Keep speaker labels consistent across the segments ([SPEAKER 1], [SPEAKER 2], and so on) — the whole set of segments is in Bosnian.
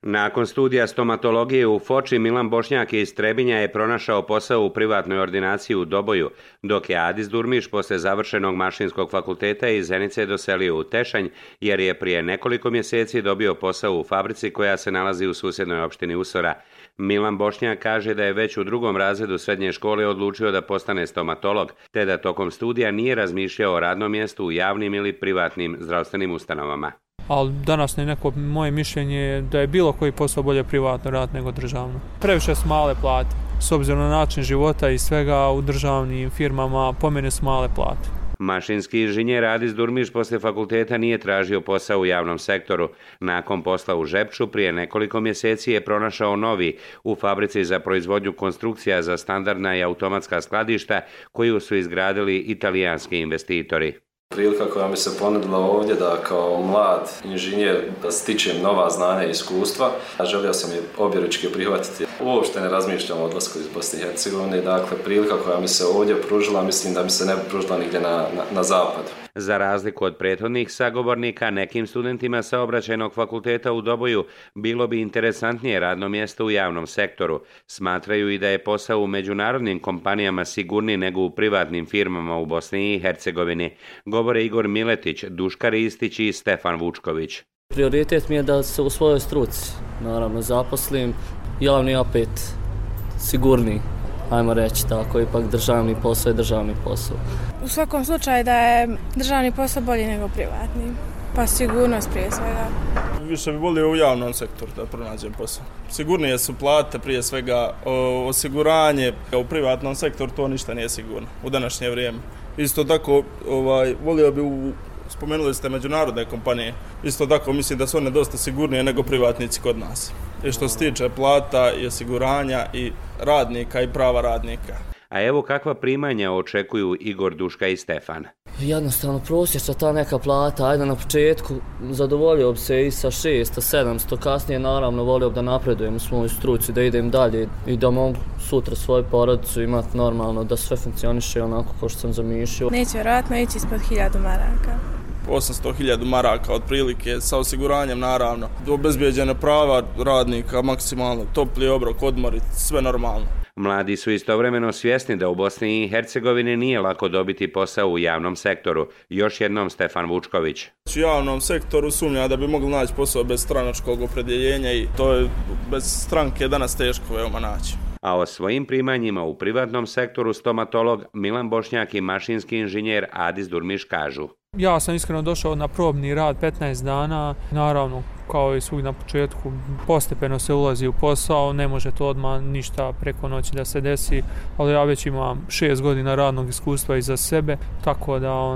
[SPEAKER 1] Nakon studija stomatologije u Foči, Milan Bošnjak iz Trebinja je pronašao posao u privatnoj ordinaciji u Doboju, dok je Adis Durmiš posle završenog mašinskog fakulteta iz Zenice doselio u Tešanj, jer je prije nekoliko mjeseci dobio posao u fabrici koja se nalazi u susjednoj opštini Usora. Milan Bošnjak kaže da je već u 2. razredu srednje škole odlučio da postane stomatolog, te da tokom studija nije razmišljao o radnom mjestu u javnim ili privatnim zdravstvenim ustanovama.
[SPEAKER 2] Ali danas neko moje mišljenje je da je bilo koji posao bolje privatno rad nego državno. Previše su male plate. S obzirom na način života i svega u državnim firmama po mene su male plate.
[SPEAKER 1] Mašinski inženjer Adis Durmiš poslije fakulteta nije tražio posao u javnom sektoru. Nakon posla u Žepču prije nekoliko mjeseci je pronašao novi u fabrici za proizvodnju konstrukcija za standardna i automatska skladišta koju su izgradili italijanski investitori.
[SPEAKER 3] Prilika koja mi se ponudila ovdje da kao mlad inženjer da stičem nova znanja i iskustva, a želio sam je objeručki prihvatiti. Uopšte ne razmišljam o odlasku iz Bosne i Hercegovine, dakle prilika koja mi se ovdje pružila, mislim da mi se ne bi pružila nigdje na zapadu.
[SPEAKER 1] Za razliku od prethodnih sagovornika, nekim studentima Saobraćajnog fakulteta u Doboju bilo bi interesantnije radno mjesto u javnom sektoru. Smatraju i da je posao u međunarodnim kompanijama sigurniji nego u privatnim firmama u Bosni i Hercegovini, govore Igor Miletić, Duška Ristić i Stefan Vučković.
[SPEAKER 4] Prioritet mi je da se u svojoj struci, naravno, zaposlim, javni opet sigurniji. Ajmo reći tako, ipak državni posao je državni posao.
[SPEAKER 5] U svakom slučaju da je državni posao bolji nego privatni, pa sigurnost prije svega.
[SPEAKER 6] Više bi volio u javnom sektoru da pronađem posao. Sigurnije su plate prije svega, osiguranje. U privatnom sektoru to ništa nije sigurno u današnje vrijeme. Isto tako volio bi spomenuli ste međunarodne kompanije. Isto tako mislim da su one dosta sigurnije nego privatnici kod nas. I što se tiče plata i osiguranja i radnika i prava radnika.
[SPEAKER 1] A evo kakva primanja očekuju Igor, Duška i Stefan.
[SPEAKER 4] Jednostavno prosječna ta neka plata, ajde na početku zadovoljio bi se i sa 600-700, kasnije naravno volio bi da napredujem u svojoj struci, da idem dalje i da mogu sutra svoju porodicu imati normalno, da sve funkcioniše onako kao što sam zamišljao.
[SPEAKER 5] Neće vjerojatno ići ispod 1000 maraka.
[SPEAKER 6] 800.000 maraka otprilike, sa osiguranjem naravno, obezbijeđene prava radnika, maksimalno topli obrok, odmori, sve normalno.
[SPEAKER 1] Mladi su istovremeno svjesni da u Bosni i Hercegovini nije lako dobiti posao u javnom sektoru. Još jednom Stefan Vučković.
[SPEAKER 6] U javnom sektoru sumnja da bi mogli naći posao bez stranačkog opredjeljenja i to je bez stranke danas teško veoma naći.
[SPEAKER 1] A o svojim primanjima u privatnom sektoru stomatolog Milan Bošnjak i mašinski inženjer Adis Durmiš kažu.
[SPEAKER 2] Ja sam iskreno došao na probni rad 15 dana, naravno kao i svugdje na početku postepeno se ulazi u posao, ne može to odmah ništa preko noći da se desi, ali ja već imam 6 godina radnog iskustva iza sebe, tako da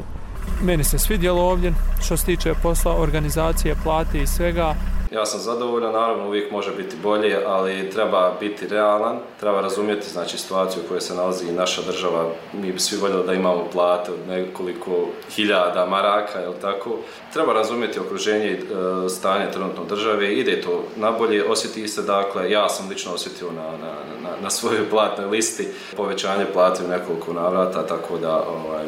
[SPEAKER 2] meni se svidjelo ovdje što se tiče posla, organizacije, plate i svega.
[SPEAKER 3] Ja sam zadovoljan, naravno uvijek može biti bolje, ali treba biti realan, treba razumjeti situaciju u kojoj se nalazi i naša država. Mi bi svi voljeli da imamo plate od nekoliko hiljada maraka, jel tako? Treba razumjeti okruženje i stanje trenutno države, ide to nabolje, osjeti se, dakle, ja sam lično osjetio na svojoj platnoj listi povećanje plate u nekoliko navrata, tako da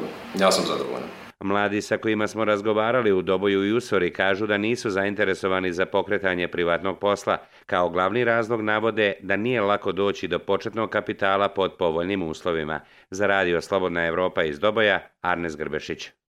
[SPEAKER 3] ja sam zadovoljan.
[SPEAKER 1] Mladi sa kojima smo razgovarali u Doboju i Usori kažu da nisu zainteresovani za pokretanje privatnog posla. Kao glavni razlog navode da nije lako doći do početnog kapitala pod povoljnim uslovima. Za radio Slobodna Evropa iz Doboja, Arnes Grbešić.